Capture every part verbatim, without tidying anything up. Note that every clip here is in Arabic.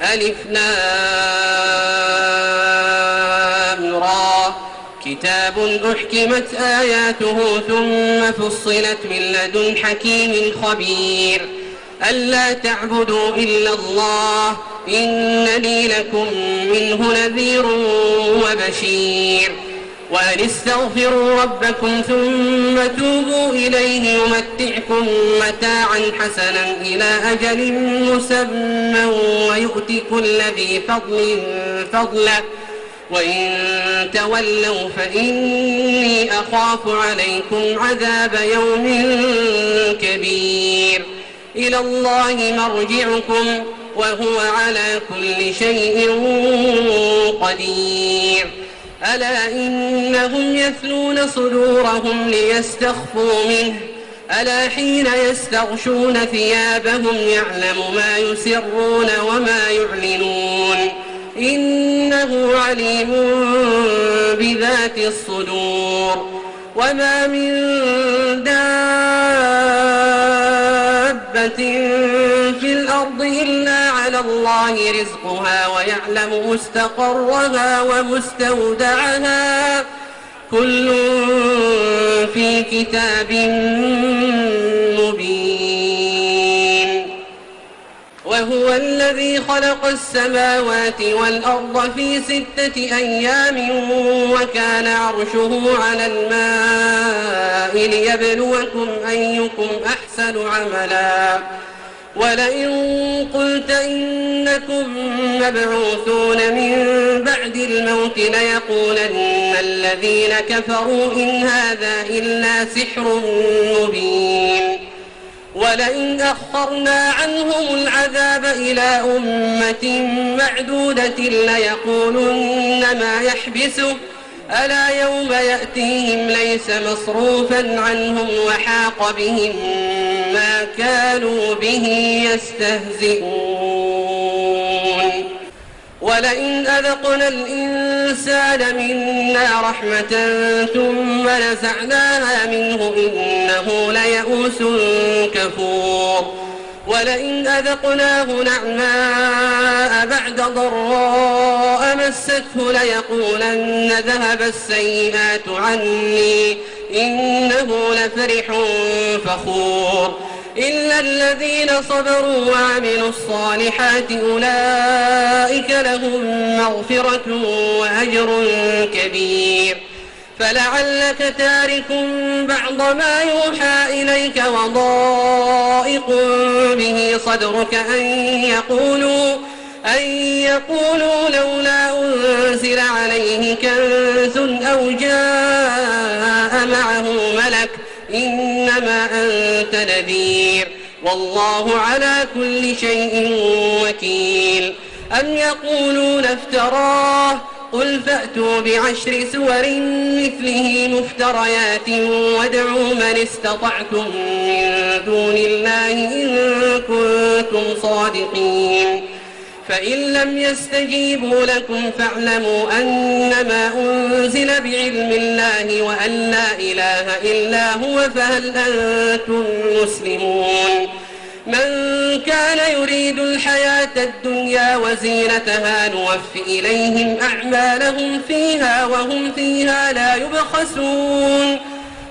ألف لام را كتاب أحكمت آياته ثم فصلت من لدن حكيم خبير ألا تعبدوا إلا الله إنني لكم منه نذير وبشير وأن استغفروا ربكم ثم توبوا إليه يمتعكم متاعا حسنا إلى أجل مسمى ويؤت كل ذي فضل فضله وإن تولوا فإني أخاف عليكم عذاب يوم كبير إلى الله مرجعكم وهو على كل شيء قدير ألا إنهم يثنون صدورهم ليستخفوا منه ألا حين يستغشون ثيابهم يعلم ما يسرون وما يعلنون إنه عليم بذات الصدور وما من دابة في الأرض إلا على الله رزقها ويعلم مستقرها ومستودعها كل في كتاب مبين وهو الذي خلق السماوات والأرض في ستة أيام وكان عرشه على الماء ليبلوكم أيكم أحسن عملا ولئن قلت إنكم مبعوثون من بعد الموت ليقولن الذين كفروا إن هذا إلا سحر مبين ولئن أخرنا عنهم العذاب إلى أمة معدودة ليقولن ما يحبسه ألا يوم يأتيهم ليس مصروفا عنهم وحاق بهم ما كانوا به يستهزئون ولئن أذقنا الإنسان منا رحمة ثم نزعناها منه إنه ليئوس كفور ولئن أذقناه نعماء بعد ضراء مسته ليقولن ذهب السيئات عني إنه لفرح فخور إلا الذين صبروا وعملوا الصالحات أولئك لهم مغفرة وأجر كبير فلعلك تارك بعض ما يوحى إليك وضائق به صدرك أن يقولوا أن يقولوا لولا أنزل عليه كنز أو جاء معه ملك إنما أنت نذير والله على كل شيء وكيل أم يقولون افتراه قل فأتوا بعشر سور مثله مفتريات وادعوا من استطعتم من دون الله إن كنتم صادقين فإن لم يستجيبوا لكم فاعلموا أنما أنزل بعلم الله وأن لا إله إلا هو فهل أنتم مسلمون من كان يريد الحياة الدنيا وزينتها نوفي إليهم أعمالهم فيها وهم فيها لا يبخسون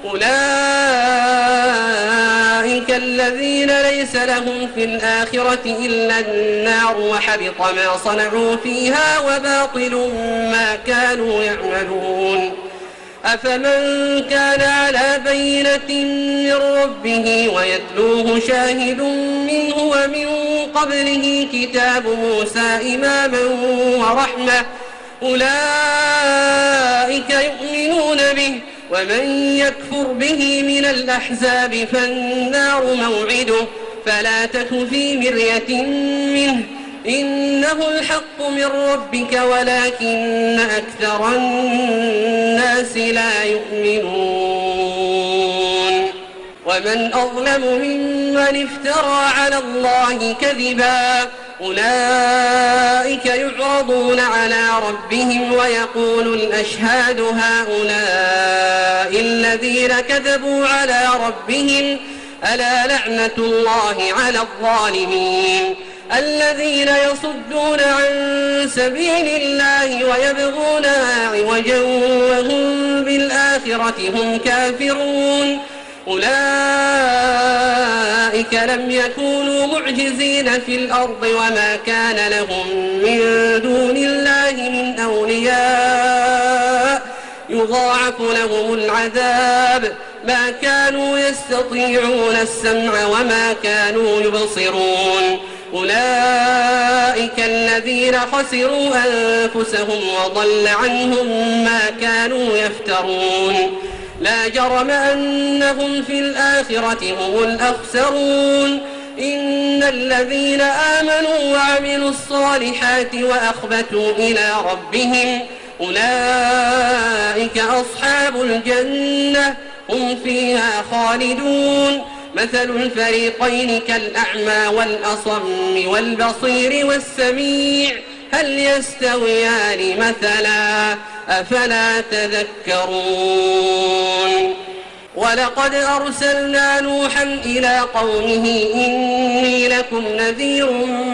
أولئك الذين ليس لهم في الآخرة إلا النار وحبط ما صنعوا فيها وباطل ما كانوا يعملون أفمن كان على بينة من ربه ويتلوه شاهد منه ومن قبله كتاب موسى إماما ورحمة أولئك يؤمنون به ومن يكفر به من الأحزاب فالنار موعده فلا تك في مرية منه إنه الحق من ربك ولكن أكثر الناس لا يؤمنون ومن أظلم ممن افترى على الله كذبا أولئك يعرضون على ربهم ويقول الأشهاد هؤلاء الذين كذبوا على ربهم ألا لعنة الله على الظالمين الذين يصدون عن سبيل الله ويبغونها عوجا وهم بالآخرة هم كافرون أولئك لم يكونوا معجزين في الأرض وما كان لهم من دون الله من أولياء يضاعف لهم العذاب ما كانوا يستطيعون السمع وما كانوا يبصرون أولئك الذين خسروا أنفسهم وضل عنهم ما كانوا يفترون لا جرم أنهم في الآخرة هم الأخسرون إن الذين آمنوا وعملوا الصالحات وأخبتوا إلى ربهم أولئك أصحاب الجنة هم فيها خالدون مثل الفريقين كالأعمى والأصم والبصير والسميع هل يستويان مثلا أفلا تذكرون ولقد أرسلنا نوحا إلى قومه إني لكم نذير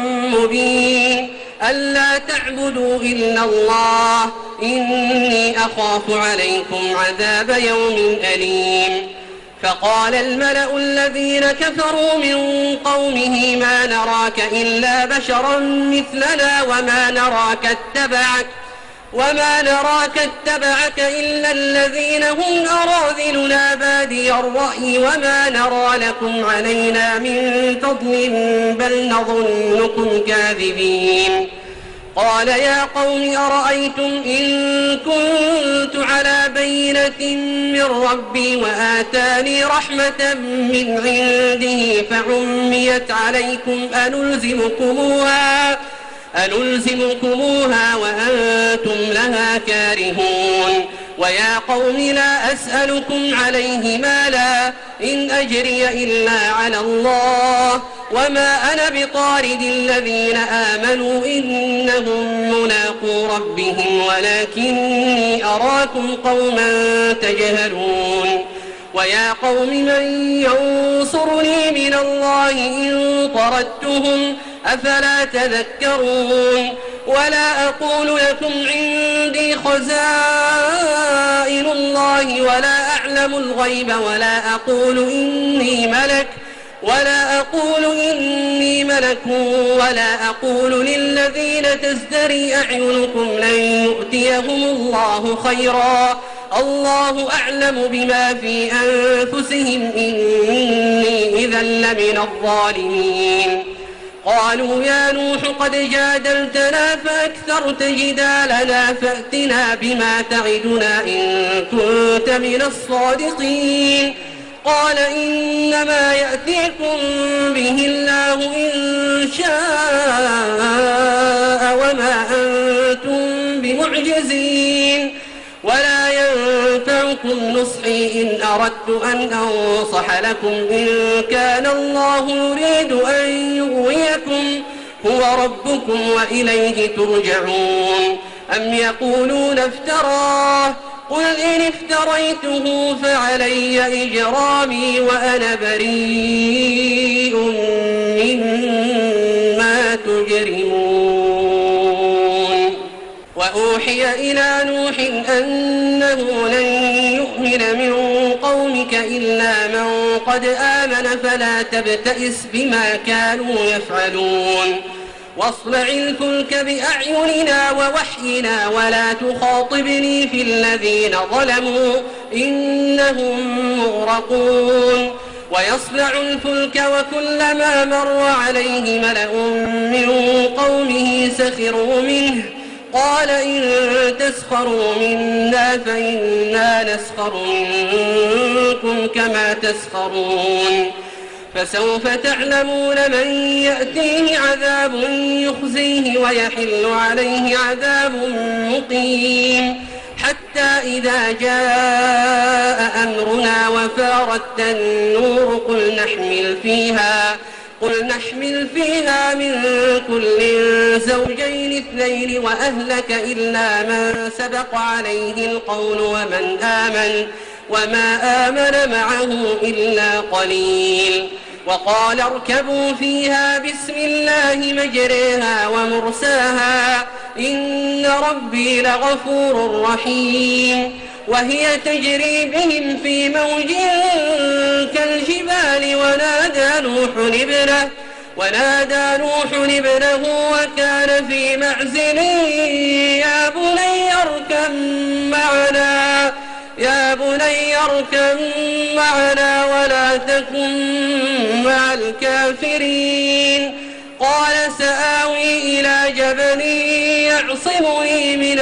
مبين ألا تعبدوا إلا الله إني أخاف عليكم عذاب يوم أليم فقال الملأ الذين كفروا من قومه ما نراك إلا بشرا مثلنا وما نراك اتبعك وما نراك اتبعك إلا الذين هم أراذلنا بادي الرأي وما نرى لكم علينا من فضل بل نظنكم كاذبين قال يا قوم أرأيتم إن كنت على بينة من ربي وآتاني رحمة من عنده فعميت عليكم أنلزمكموها أنلزمكموها وأنتم لها كارهون ويا قوم لا أسألكم عليه مالا إن أجري إلا على الله وما أنا بطارد الذين آمنوا إنهم ملاقو ربهم ولكني أراكم قوما تجهلون ويا قوم من ينصرني من الله إن طردتهم أفلا تذكرون ولا أقول لكم عندي خزائن الله ولا أعلم الغيب ولا أقول إني ملك ولا أقول إني ملك ولا أقول للذين تزدري أعينكم لن يؤتيهم الله خيرا الله أعلم بما في أنفسهم إني إذا لمن الظالمين قالوا يا نوح قد جادلتنا فأكثرت جدالنا فأتنا بما تعدنا إن كنت من الصادقين قال إنما يأتيكم به الله إن شاء وما أنتم بمعجزين ولا ينفعكم نصحي إن أردت أن أنصح لكم إن كان الله يريد أن يغويكم هو ربكم وإليه ترجعون أم يقولون افتراه قل إن افتريته فعلي إجرامي وأنا بريء مما تجرمون وأوحي إلى نوح أنه لن يؤمن من قومك إلا من قد آمن فلا تبتئس بما كانوا يفعلون واصنع الفلك بأعيننا ووحينا ولا تخاطبني في الذين ظلموا إنهم مغرقون ويصنع الفلك وكلما مر عليه ملأ من قومه سخروا منه قال إن تسخروا منا فإنا نسخر منكم كما تسخرون فسوف تعلمون من يأتيه عذاب يخزيه ويحل عليه عذاب مقيم حتى إذا جاء أمرنا وفارت النور قل نحمل فيها قل نحمل فيها من كل زوجين اثنين وأهلك إلا من سبق عليه القول ومن آمن وما آمن معه إلا قليل وقال اركبوا فيها بسم الله مجريها ومرساها إن ربي لغفور رحيم وهي تجري بهم في موج كالجبال ونادى نوح ابنه ونادى نوح ابنه وكان في معزل يا بني اركب معنا يا بني اركب معنا ولا تكن مع الكافرين قال سآوي إلى جبل يعصمني من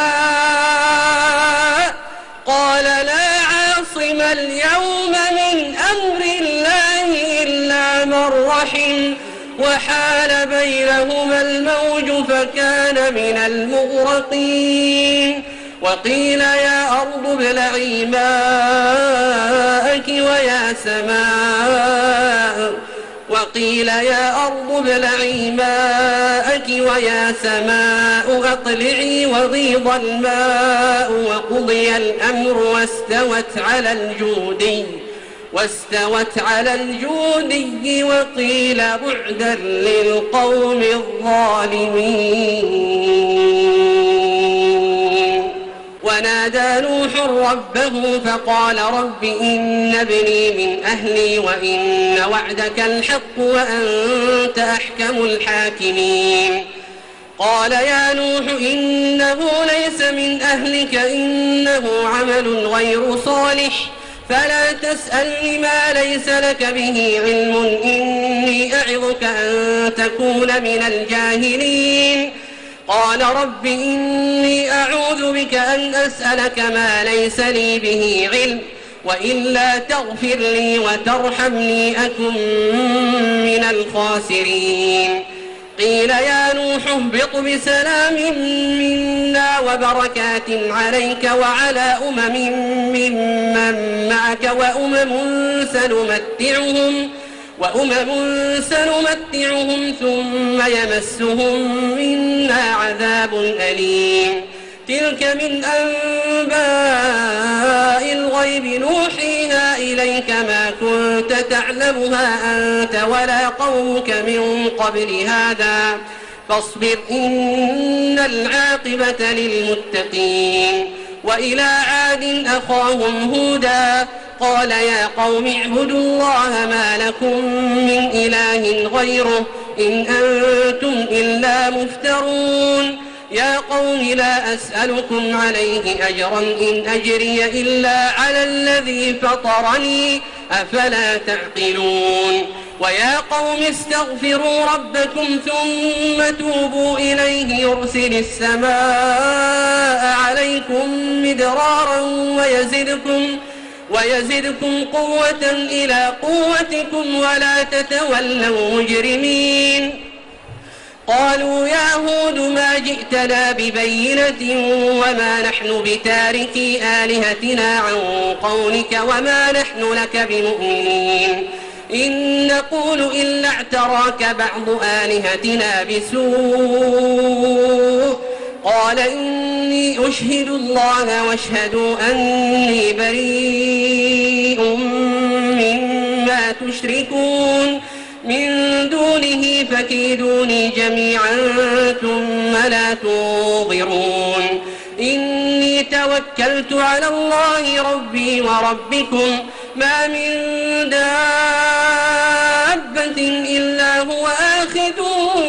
الماء قال لا عاصم اليوم من أمر الله إلا من رحم وحال بينهما الموج فكان من المغرقين وقيل يا أرض ابلعي ماءك ويا سماء وقيل يا أرض ابلعي ماءك ويا سماء أقلعي وغيض الماء وقضي الأمر واستوت على الجودي واستوت على الجودي وقيل بعدا للقوم الظالمين ونادى نوح ربه فقال رب إن ابني من أهلي وإن وعدك الحق وأنت أحكم الحاكمين قال يا نوح إنه ليس من أهلك إنه عمل غير صالح فلا تسألني ما ليس لك به علم إني أعظك أن تكون من الجاهلين قال رب إني أعوذ بك أن أسألك ما ليس لي به علم وإلا تغفر لي وترحمني أكن من الخاسرين قيل يا نوح اهبط بسلام منا وبركات عليك وعلى أمم ممن معك وأمم سنمتعهم وأمم سنمتعهم ثم يمسهم منا عذاب أليم تلك من أنباء الغيب نوحيها إليك ما كنت تعلمها أنت ولا قومك من قبل هذا فاصبر إن العاقبة للمتقين وإلى عاد أخاهم هودا قال يا قوم اعبدوا الله ما لكم من إله غيره إن أنتم إلا مفترون يا قوم لا أسألكم عليه أجرا إن أجري إلا على الذي فطرني أفلا تعقلون ويا قوم استغفروا ربكم ثم توبوا إليه يرسل السماء عليكم مدرارا ويزدكم ويزدكم قوة إلى قوتكم ولا تتولوا مجرمين قالوا يا هود ما جئتنا ببينة وما نحن بتاركي آلهتنا عن قولك وما نحن لك بمؤمنين إن نقول إلا اعتراك بعض آلهتنا بسوء قال إني أشهد الله واشهدوا أني بريء مما تشركون من دونه فكيدوني جميعا ثم لا تنظرون إني توكلت على الله ربي وربكم ما من دابة إلا هو آخذ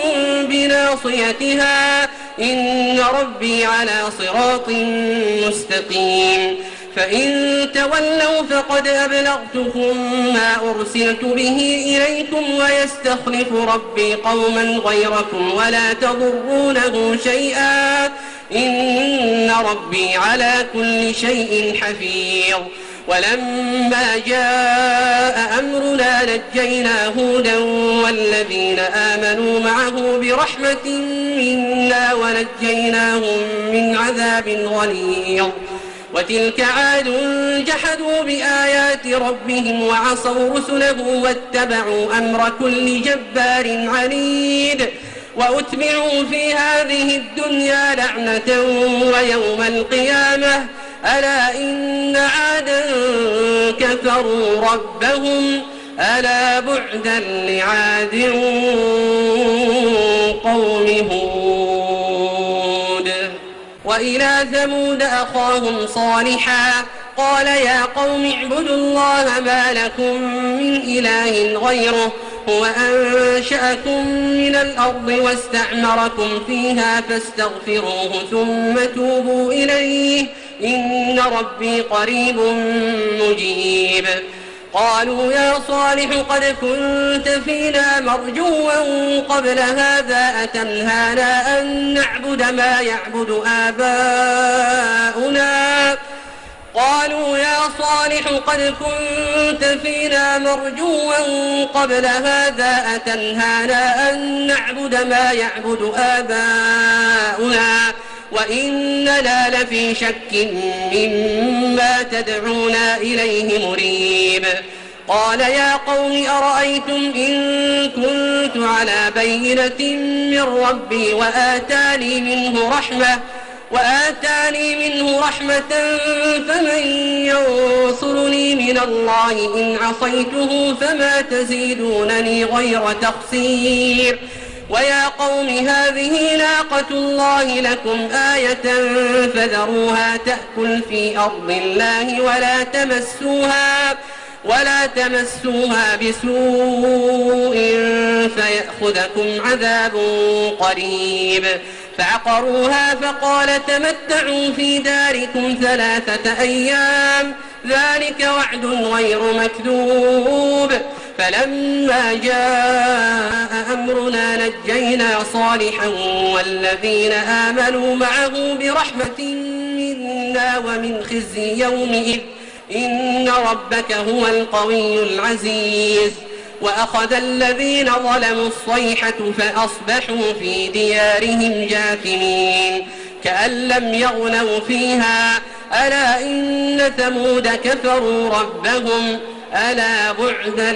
بناصيتها إن ربي على صراط مستقيم فإن تولوا فقد أبلغتكم ما أرسلت به إليكم ويستخلف ربي قوما غيركم ولا تضرونه شيئا إن ربي على كل شيء حفيظ ولما جاء أمرنا نجينا هودا والذين آمنوا معه برحمة منا ونجيناهم من عذاب غليظ وتلك عاد جحدوا بآيات ربهم وعصوا رسله واتبعوا أمر كل جبار عنيد وأتبعوا في هذه الدنيا لعنة ويوم القيامة ألا إن عادا كفروا ربهم ألا بعدا لعاد قوم هود. وإلى ثمود أخاهم صالحا قال يا قوم اعبدوا الله ما لكم من إله غيره هو أنشأكم من الأرض واستعمركم فيها فاستغفروه ثم توبوا إليه إن ربي قريب مجيب. قالوا يا صالح قد كنت فينا مرجوا قبل هذا أتنهانا أن نعبد ما يعبد آباؤنا قالوا يا صالح قد كنت فينا مرجوا قبل هذا أتنهانا أن نعبد ما يعبد آباؤنا وإننا لفي شك مما تدعونا إليه مريب. قال يا قوم أرأيتم إن كنت على بينة من ربي وآتاني منه رحمة وآتاني منه رحمة فمن ينصرني من الله إن عصيته فما تزيدونني غير تخسير. ويا قوم هذه ناقة الله لكم آية فذروها تأكل في أرض الله ولا تمسوها ولا تمسوها بسوء فيأخذكم عذاب قريب. فعقروها فقال تمتعوا في داركم ثلاثة أيام ذلك وعد غير مكذوب. فلما جاء أمرنا نجينا صالحا والذين آمنوا معه برحمة منا ومن خزي يومئذ إن ربك هو القوي العزيز. وأخذ الذين ظلموا الصيحة فأصبحوا في ديارهم جاثمين كأن لم يغنوا فيها ألا إن ثمود كفروا ربهم ألا بعدا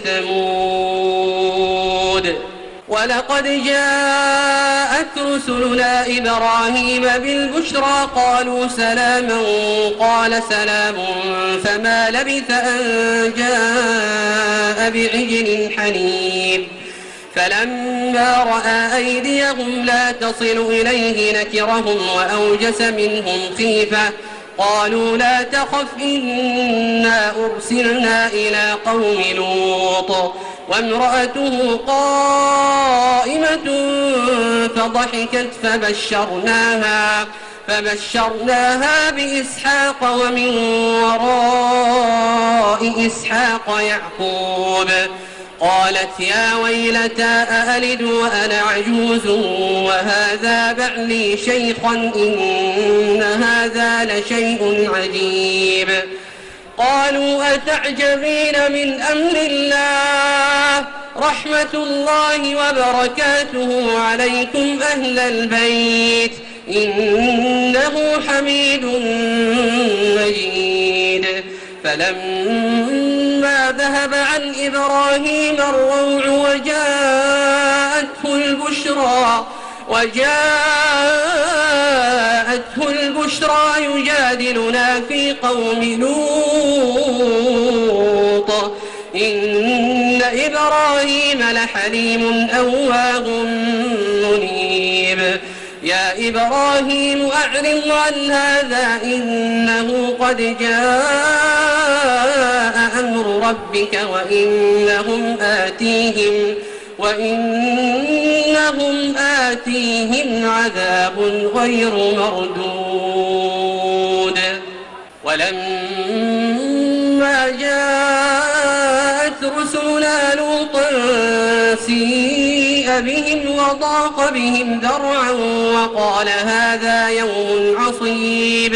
لثمود. ولقد جاءت رسلنا إبراهيم بالبشرى قالوا سلاما قال سلام فما لبث أن جاء بعجل حنيذ. فلما رأى أيديهم لا تصل إليه نكرهم وأوجس منهم خيفة قالوا لا تخف إنا أرسلنا إلى قوم لوط وامرأته قائمة فضحكت فبشرناها فبشرناها بإسحاق ومن وراء إسحاق يعقوب. قالت يا ويلتى أألد وأنا عجوز وهذا بعلي شيخا إن هذا لشيء عجيب. قالوا أتعجبين من أمر الله رحمة الله وبركاته عليكم أهل البيت إنه حميد مجيد. فلما ذهب عن إبراهيم الروع وجاءته البشرى وجاءته البشرى يجادلنا في قوم لوط إن إبراهيم لحليم أواه منيب. يا إبراهيم أعرض عن هذا إنه قد جاء أمر ربك وإنهم آتيهم وإنهم آتيهم عذاب غير مردود. ولما جاءت رسلنا لوطا سيء بهم وضاق بهم ذرعا وقال هذا يوم عصيب.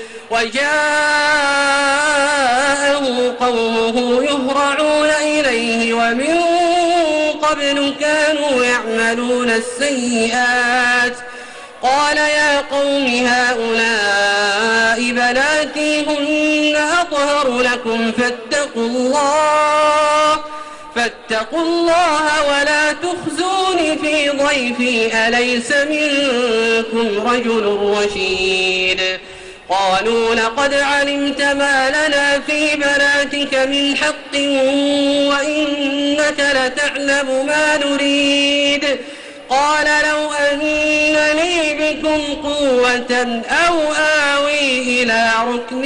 وجاءه قومه يهرعون إليه ومن قبل كانوا يعملون السيئات قال يا قوم هؤلاء بناتي هن أطهر لكم فاتقوا الله فاتقوا الله ولا تخزوني في ضيفي أليس منكم رجل رشيد. قالوا لقد علمت ما لنا في بناتك من حق وإنك لتعلم ما نريد. قال لو أن لي بكم قوة أو آوي إلى ركن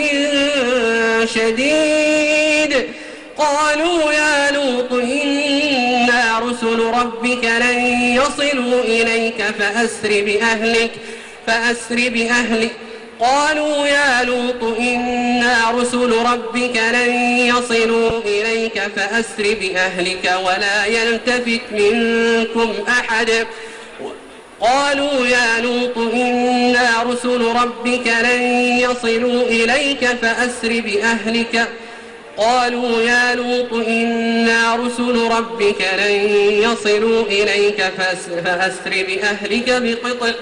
شديد. قالوا يا لوط إنا رسل ربك لن يصلوا إليك فأسر بأهلك فأسر بأهلك قالوا يا لوط إنا رسل ربك لن يصلوا إليك فأسر بأهلك ولا يلتفت منكم أحد قالوا يا لوط إنا رسل ربك لن يصلوا إليك فأسر بأهلك قالوا يا لوط إنا رسل ربك لن يصلوا إليك فأسر بأهلك بقطع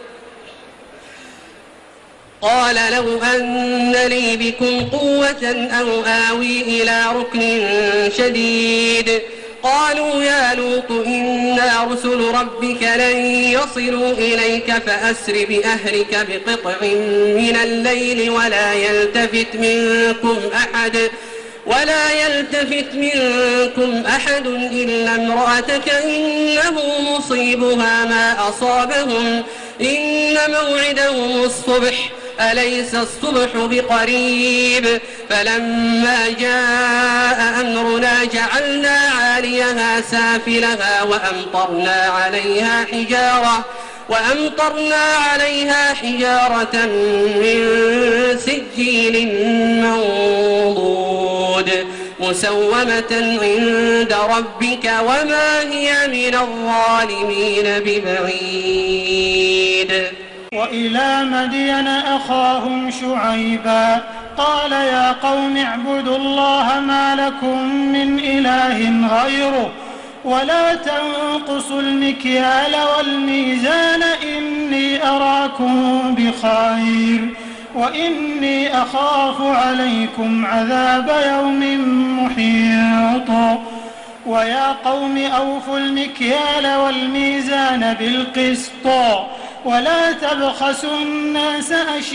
قال لو أن لي بكم قوة أو آوي إلى ركن شديد. قالوا يا لوط إنا رسل ربك لن يصلوا إليك فأسر بأهلك بقطع من الليل ولا يلتفت منكم أحد ولا يلتفت منكم أحد إلا امرأتك إنه مصيبها ما أصابهم إن موعدهم الصبح أليس الصبح بقريب. فلما جاء أمرنا جعلنا عاليها سافلها وأمطرنا عليها حجارة وأمطرنا عليها حجارة من سجيل منضود مسومة عند ربك وما هي من الظالمين ببعيد. وإلى مدين أخاهم شعيبا قال يا قوم اعبدوا الله ما لكم من إله غيره ولا تنقصوا المكيال والميزان إني أراكم بخير وإني أخاف عليكم عذاب يوم محيط. ويا قوم أوفوا المكيال والميزان بالقسط ولا تبخسوا الناس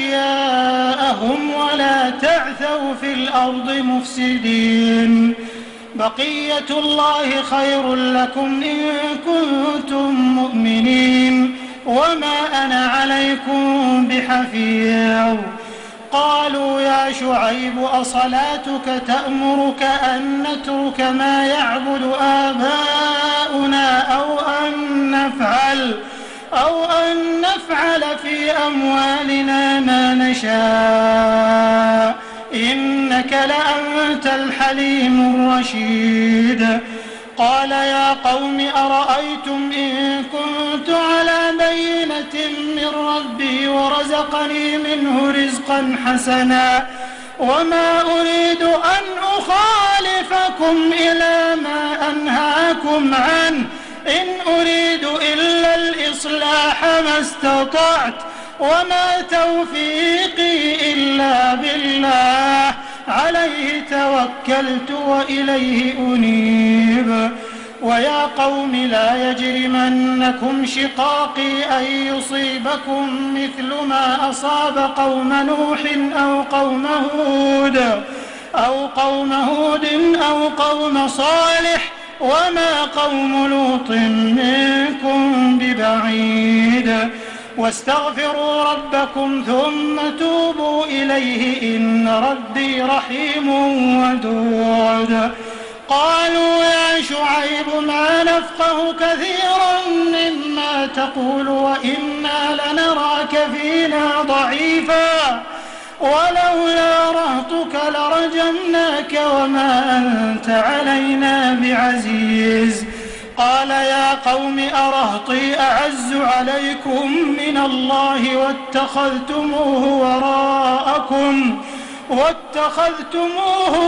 أشياءهم ولا تعثوا في الأرض مفسدين. بقية الله خير لكم إن كنتم مؤمنين وما أنا عليكم بحفيظ. قالوا يا شعيب أصلاتك تأمرك أن نترك ما يعبد آباؤنا أو أن نفعل أو أن نفعل في أموالنا ما نشاء إنك لأنت الحليم الرشيد. قال يا قوم أرأيتم إن كنت على بينة من ربي ورزقني منه رزقا حسنا وما أريد أن أخالفكم إلى ما أنهاكم عنه إن أريد إلا الإصلاح ما استطعت وما توفيقي إلا بالله عليه توكلت وإليه أنيب. ويا قوم لا يجرمنكم شقاقي أن يصيبكم مثل ما أصاب قوم نوح أو قوم هود أو قوم هود أو قوم صالح وما قوم لوط منكم ببعيد. واستغفروا ربكم ثم توبوا إليه إن ربي رحيم ودود. قالوا يا شعيب ما نفقه كثيرا مما تقول وإنا لنراك فينا ضعيفا ولولا رهطك لرجمناك وما أنت علينا بعزيز. قال يا قوم أرهطي أعز عليكم من الله واتخذتموه وراءكم واتخذتموه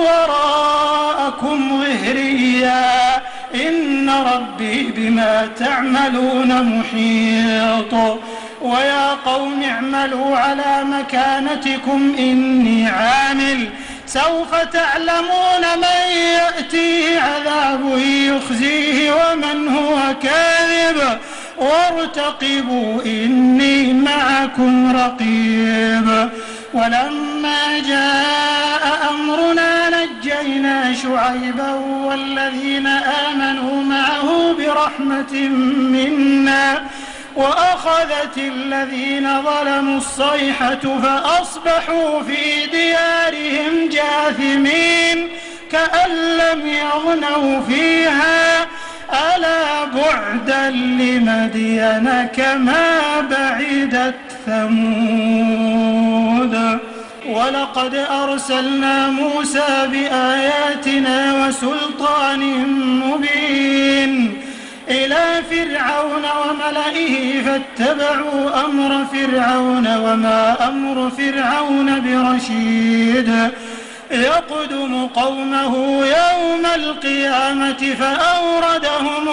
وراءكم ظهريا إن ربي بما تعملون محيط. ويا قوم اعملوا على مكانتكم إني عامل سوف تعلمون من يأتيه عذاب يخزيه ومن هو كاذب وارتقبوا إني معكم رقيب. ولما جاء أمرنا نجينا شعيبا والذين آمنوا معه برحمة منا وأخذت الذين ظلموا الصيحة فأصبحوا في ديارهم جاثمين كأن لم يغنوا فيها ألا بعدا لمدين كما بعدت ثمود ولقد أرسلنا موسى بآياتنا وسلطان مبين إلى فرعون وملئه فاتبعوا أمر فرعون وما أمر فرعون برشيد يقدم قومه يوم القيامة فأوردهم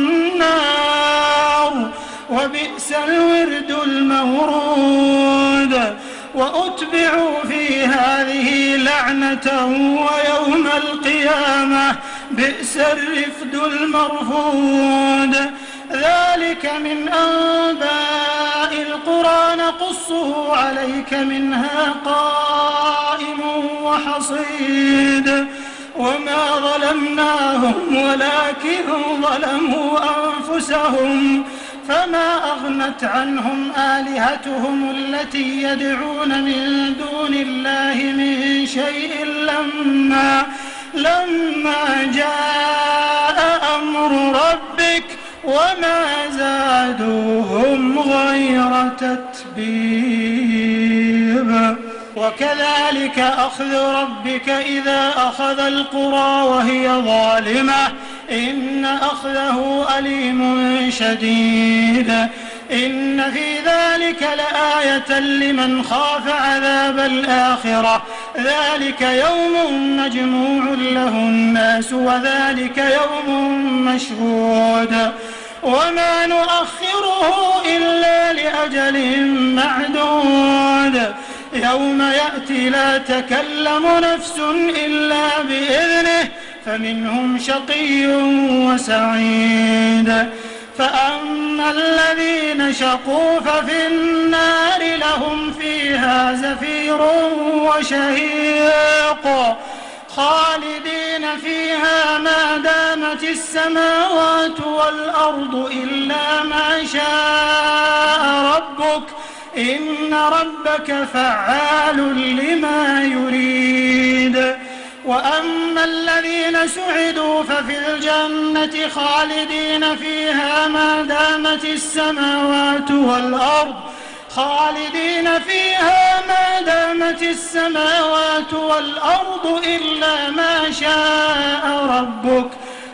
النار وبئس الورد المورود وأتبعوا في هذه لعنة ويوم القيامة بئس الرفد المرفود ذلك من أنباء القرى نقصه عليك منها قائم وحصيد وما ظلمناهم ولكن ظلموا أنفسهم فما أغنت عنهم آلهتهم التي يدعون من دون الله من شيء لما لما جاء أمر ربك وما زادوهم غير تتبيب وكذلك أخذ ربك إذا أخذ القرى وهي ظالمة إن أخذه أليم شديد إن في ذلك لآية لمن خاف عذاب الآخرة ذلك يوم مجموع له الناس وذلك يوم مشهود وما نؤخره إلا لأجل معدود يوم يأتي لا تكلم نفس إلا بإذنه فمنهم شقي وسعيد فأما الذين شقوا ففي النار لهم فيها زفير وشهيق خالدين فيها ما دامت السماوات والأرض إلا ما شاء ربك إن ربك فعال لما يريد وأما الذين سعدوا ففي الجنة خالدين فيها ما دامت السماوات والأرض خالدين فيها ما دامت السماوات والأرض إلا ما شاء ربك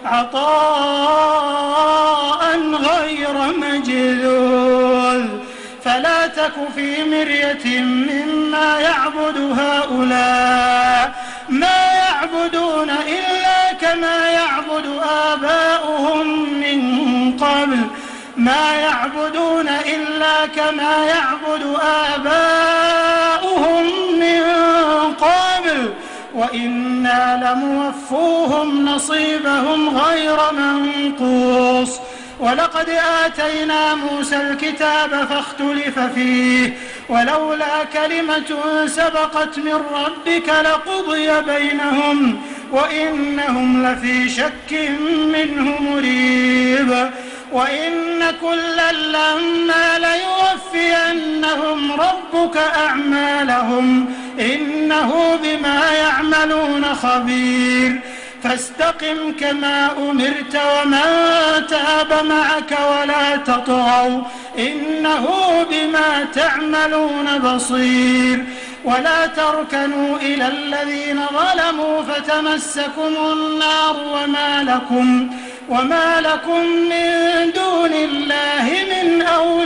عطاء غير مجذوذ فلا تك في مرية مما يعبد هؤلاء ما يعبدون إلا كما يعبد آباؤهم من قبل ما يعبدون إلا كما يعبد آباؤهم من قبل وإنا لموفوهم نصيبهم غير منقوص ولقد آتينا موسى الكتاب فاختلف فيه ولولا كلمة سبقت من ربك لقضي بينهم وإنهم لفي شك منه مريب وإن كلا لما ليوفينهم ربك أعمالهم إنه بما يعملون خبير فاستقم كما أمرت ومن تاب معك ولا تطغوا إنه بما تعملون بصير ولا تركنوا إلى الذين ظلموا فتمسكم النار وما لكم وما لكم من دون الله من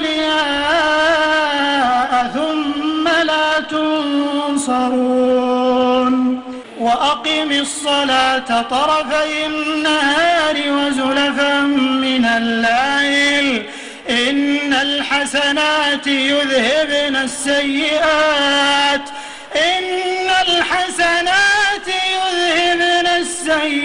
أولياء ثم لا تنصرون وأقم الصلاة طرفي النهار وزلفا من الليل إن الحسنات يذهبن السيئات إن الحسنات يذهبن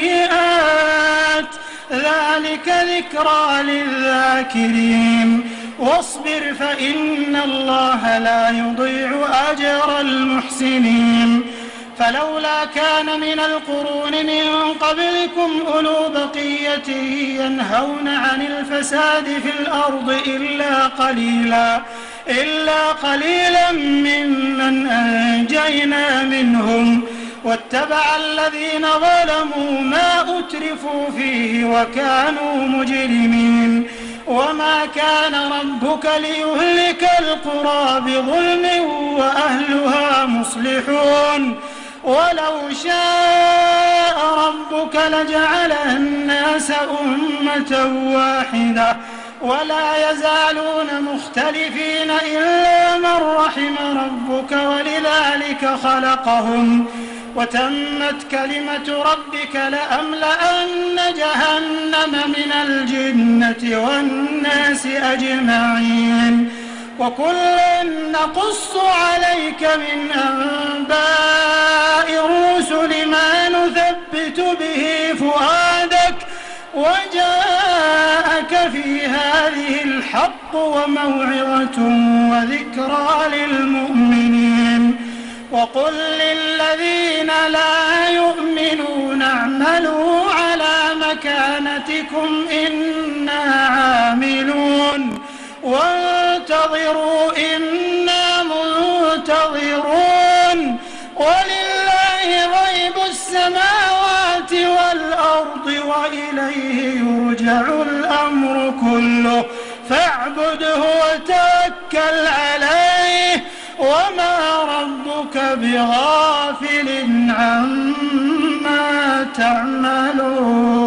السيئات ذلك ذكرى للذاكرين واصبر فإن الله لا يضيع أجر المحسنين فلولا كان من القرون من قبلكم أولو بقية ينهون عن الفساد في الأرض إلا قليلا إلا قليلا ممن أنجينا منهم واتبع الذين ظلموا ما أترفوا فيه وكانوا مجرمين وما كان ربك ليهلك القرى بظلم وأهلها مصلحون ولو شاء ربك لجعل الناس أمة واحدة ولا يزالون مختلفين إلا من رحم ربك ولذلك خلقهم وتمت كلمة ربك لأملأن جهنم من الجنة والناس أجمعين وكلا نقص عليك من أنباء الرسل ما نثبت به فؤادك وجاءك في هذه الحق وموعظة وذكرى للمؤمنين وقل للذين لا يؤمنون اعملوا على مكانتكم إنا عاملون وانتظروا إنا منتظرون ولله غيب السماوات والأرض وإليه يرجع الأمر كله فاعبده وتوكل عليه وما ربك بغافل عما تعملون